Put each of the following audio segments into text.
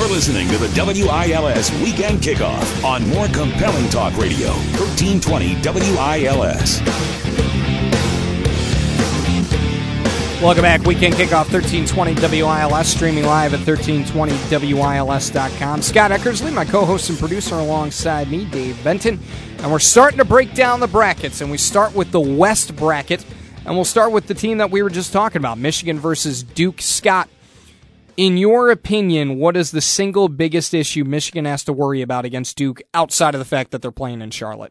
You're listening to the WILS Weekend Kickoff on more compelling talk radio, 1320 WILS. Welcome back. Weekend Kickoff, 1320 WILS, streaming live at 1320WILS.com. Scott Eckersley, my co-host and producer, alongside me, Dave Benton. And we're starting to break down the brackets, and we start with the West bracket, and we'll start with the team that we were just talking about, Michigan versus Duke. Scott, in your opinion, what is the single biggest issue Michigan has to worry about against Duke outside of the fact that they're playing in Charlotte?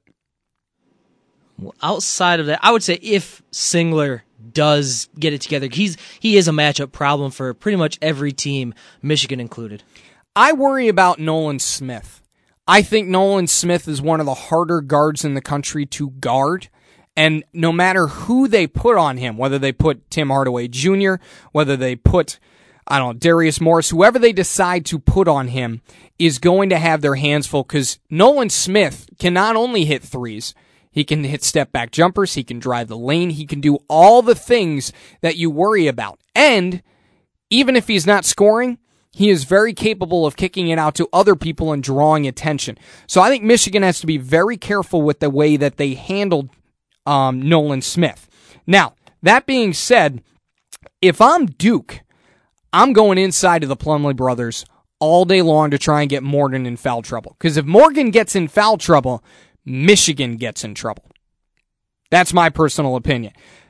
Well, outside of that, I would say if Singler does get it together, he is a matchup problem for pretty much every team, Michigan included. I worry about Nolan Smith. I think Nolan Smith is one of the harder guards in the country to guard, and no matter who they put on him, whether they put Tim Hardaway Jr., whether they put, Darius Morris, whoever they decide to put on him is going to have their hands full, because Nolan Smith can not only hit threes, he can hit step-back jumpers, he can drive the lane, he can do all the things that you worry about. And even if he's not scoring, he is very capable of kicking it out to other people and drawing attention. So I think Michigan has to be very careful with the way that they handled Nolan Smith. Now, that being said, if I'm Duke, I'm going inside of the Plumlee brothers all day long to try and get Morgan in foul trouble. Because if Morgan gets in foul trouble, Michigan gets in trouble. That's my personal opinion.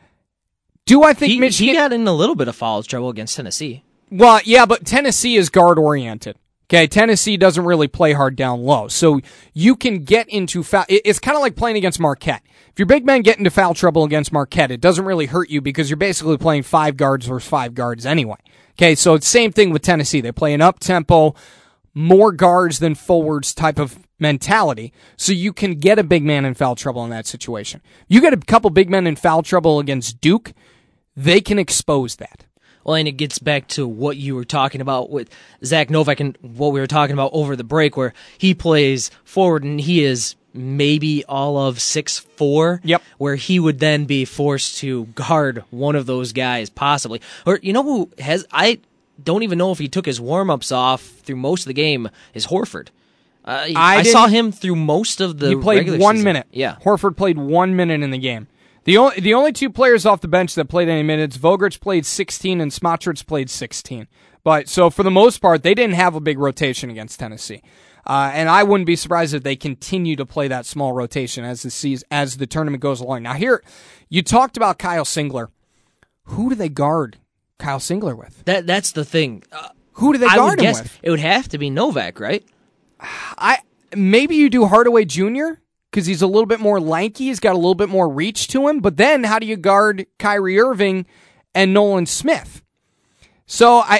Do I think Michigan... He got in a little bit of foul trouble against Tennessee. Well, yeah, but Tennessee is guard-oriented. Okay, Tennessee doesn't really play hard down low. So you can get into foul... It's kind of like playing against Marquette. If your big men get into foul trouble against Marquette, it doesn't really hurt you because you're basically playing 5 guards versus 5 guards anyway. Okay, so it's the same thing with Tennessee. They play an up-tempo, more guards than forwards type of mentality, so you can get a big man in foul trouble in that situation. You get a couple big men in foul trouble against Duke, they can expose that. Well, and it gets back to what you were talking about with Zach Novak and what we were talking about over the break, where he plays forward and he is maybe all of 6'4", yep, where he would then be forced to guard one of those guys possibly. Or you know who has... I don't even know if he took his warm-ups off through most of the game, is Horford. I saw him through most of the regular season. He played 1 minute. Yeah. Horford played 1 minute in the game. The only 2 players off the bench that played any minutes, Vogert's played 16 and Smotrich played 16. But so for the most part, they didn't have a big rotation against Tennessee. And I wouldn't be surprised if they continue to play that small rotation as the tournament goes along. Now here, you talked about Kyle Singler. Who do they guard Kyle Singler with? That's the thing. Who do they guard him with? It would have to be Novak, right? Maybe you do Hardaway Jr., because he's a little bit more lanky, he's got a little bit more reach to him, but then how do you guard Kyrie Irving and Nolan Smith? So I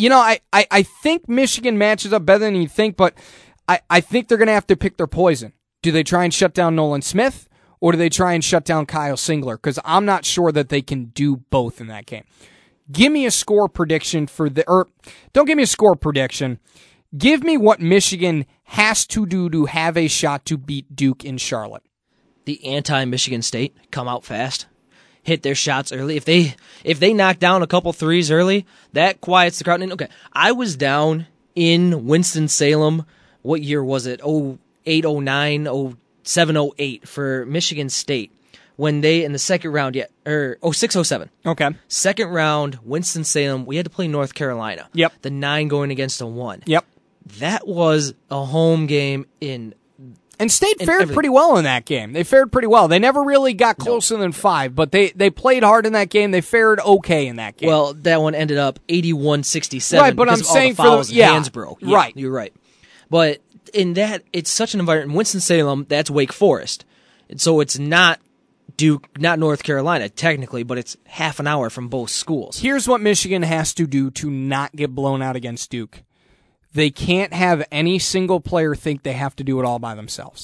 think Michigan matches up better than you think, but I think they're going to have to pick their poison. Do they try and shut down Nolan Smith, or do they try and shut down Kyle Singler? Because I'm not sure that they can do both in that game. Give me a score prediction don't give me a score prediction. Give me what Michigan has to do to have a shot to beat Duke in Charlotte. The anti-Michigan State come out fast, hit their shots early. If they knock down a couple threes early, that quiets the crowd. And okay, I was down in Winston-Salem. What year was it? 08, 09, 07, 08 for Michigan State. When they, in the second round, 06, 07. Okay. Second round, Winston-Salem, we had to play North Carolina. Yep. The 9 going against a 1. Yep. That was a home game in... And State fared pretty well in that game. They fared pretty well. They never really got closer than 5, but they played hard in that game. They fared okay in that game. Well, that one ended up 81-67. Right, but I'm saying for the hands broke. Yeah, right. You're right. But in that, it's such an environment. Winston-Salem, that's Wake Forest. And so it's not Duke, not North Carolina, technically, but it's half an hour from both schools. Here's what Michigan has to do to not get blown out against Duke. They can't have any single player think they have to do it all by themselves.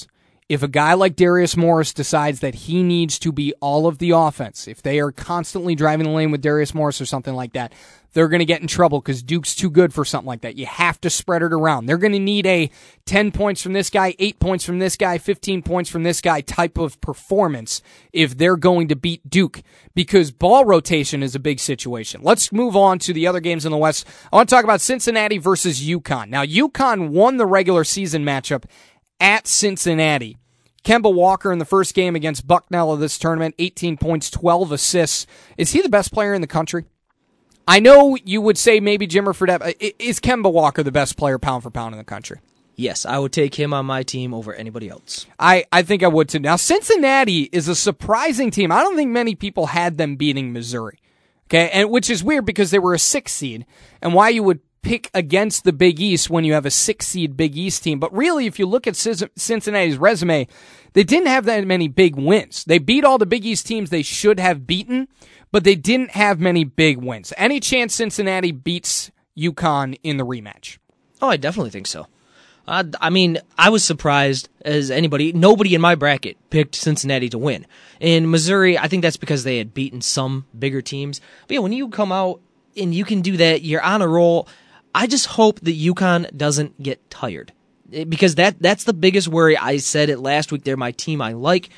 If a guy like Darius Morris decides that he needs to be all of the offense, if they are constantly driving the lane with Darius Morris or something like that, they're going to get in trouble because Duke's too good for something like that. You have to spread it around. They're going to need a 10 points from this guy, 8 points from this guy, 15 points from this guy type of performance if they're going to beat Duke, because ball rotation is a big situation. Let's move on to the other games in the West. I want to talk about Cincinnati versus UConn. Now, UConn won the regular season matchup at Cincinnati. Kemba Walker in the first game against Bucknell of this tournament, 18 points, 12 assists. Is he the best player in the country? I know you would say maybe Jimmer Fredette. Is Kemba Walker the best player pound for pound in the country? Yes, I would take him on my team over anybody else. I think I would too. Now, Cincinnati is a surprising team. I don't think many people had them beating Missouri, okay, and which is weird because they were a 6 seed, and why you would pick against the Big East when you have a 6 seed Big East team. But really, if you look at Cincinnati's resume, they didn't have that many big wins. They beat all the Big East teams they should have beaten, but they didn't have many big wins. Any chance Cincinnati beats UConn in the rematch? Oh, I definitely think so. I mean, I was surprised as anybody. Nobody in my bracket picked Cincinnati to win. In Missouri, I think that's because they had beaten some bigger teams. But yeah, when you come out and you can do that, you're on a roll. I just hope that UConn doesn't get tired, because that's the biggest worry. I said it last week. They're my team I like.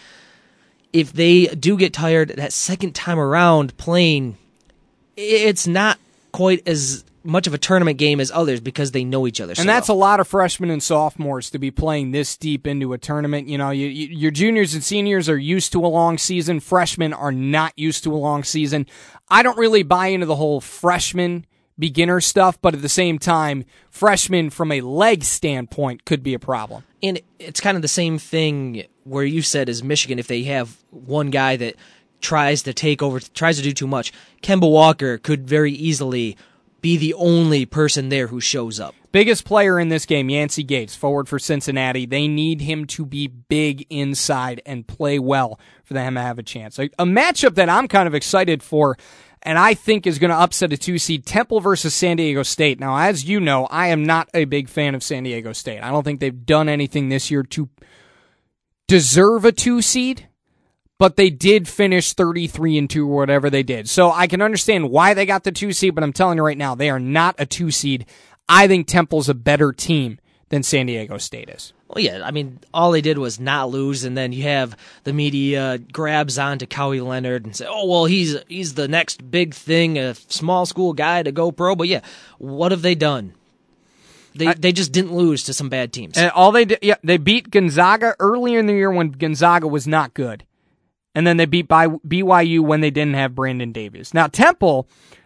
If they do get tired that second time around playing, it's not quite as much of a tournament game as others because they know each other so and that's well. A lot of freshmen and sophomores to be playing this deep into a tournament. You know, your juniors and seniors are used to a long season. Freshmen are not used to a long season. I don't really buy into the whole freshman beginner stuff, but at the same time, freshmen from a leg standpoint could be a problem. And it's kind of the same thing where you said as Michigan, if they have one guy that tries to take over, tries to do too much, Kemba Walker could very easily be the only person there who shows up. Biggest player in this game, Yancey Gates, forward for Cincinnati. They need him to be big inside and play well for them to have a chance. A matchup that I'm kind of excited for, and I think is going to upset a 2-seed, Temple versus San Diego State. Now, as you know, I am not a big fan of San Diego State. I don't think they've done anything this year to deserve a 2-seed, but they did finish 33-2 or whatever they did. So I can understand why they got the 2-seed, but I'm telling you right now, they are not a 2-seed. I think Temple's a better team than San Diego State is. Well, yeah, I mean, all they did was not lose, and then you have the media grabs on to Kawhi Leonard and say, oh, well, he's the next big thing, a small school guy to go pro. But yeah, what have they done? They just didn't lose to some bad teams. And all they did, yeah, they beat Gonzaga earlier in the year when Gonzaga was not good. And then they beat BYU when they didn't have Brandon Davis. Now, Temple,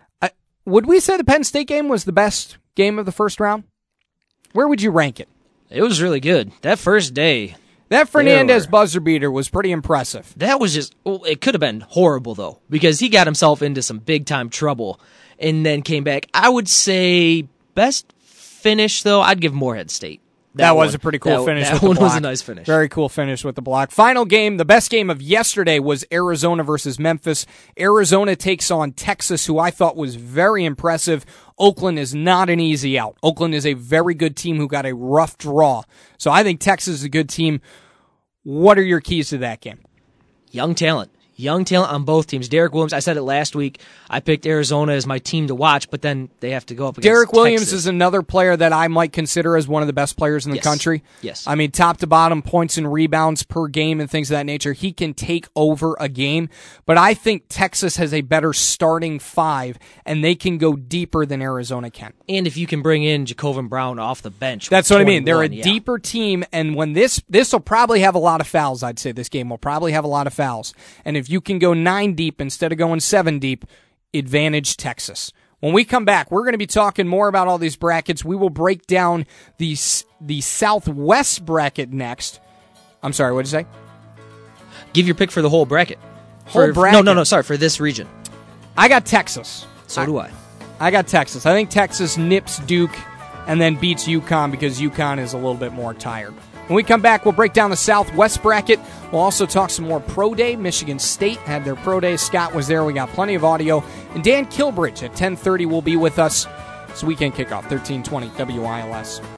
would we say the Penn State game was the best game of the first round? Where would you rank it? It was really good. That first day. That Fernandez buzzer beater was pretty impressive. That was just, well, it could have been horrible, though, because he got himself into some big-time trouble and then came back. I would say best finish, though, I'd give Morehead State. That was a pretty cool finish with the block. That one was a nice finish. Very cool finish with the block. Final game, the best game of yesterday was Arizona versus Memphis. Arizona takes on Texas, who I thought was very impressive. Oakland is not an easy out. Oakland is a very good team who got a rough draw. So I think Texas is a good team. What are your keys to that game? Young talent. Young talent on both teams. Derek Williams, I said it last week, I picked Arizona as my team to watch, but then they have to go up against Derek Williams Texas. is another player that I might consider as one of the best players in the country. Yes. I mean, top to bottom, points and rebounds per game and things of that nature. He can take over a game, but I think Texas has a better starting five, and they can go deeper than Arizona can. And if you can bring in Jacobin Brown off the bench. That's what I mean. They're a 21, deeper team, and when this will probably have a lot of fouls, I'd say this game will probably have a lot of fouls. And if you can go 9 deep instead of going 7 deep, advantage Texas. When we come back, we're going to be talking more about all these brackets. We will break down the Southwest bracket next. I'm sorry, what did you say? Give your pick for the whole bracket. Bracket? No, sorry, for this region. I got Texas. So do I. I got Texas. I think Texas nips Duke and then beats UConn because UConn is a little bit more tired. When we come back, we'll break down the Southwest bracket. We'll also talk some more Pro Day. Michigan State had their Pro Day. Scott was there. We got plenty of audio. And Dan Kilbridge at 10:30 will be with us. It's weekend kickoff, 1320 WILS.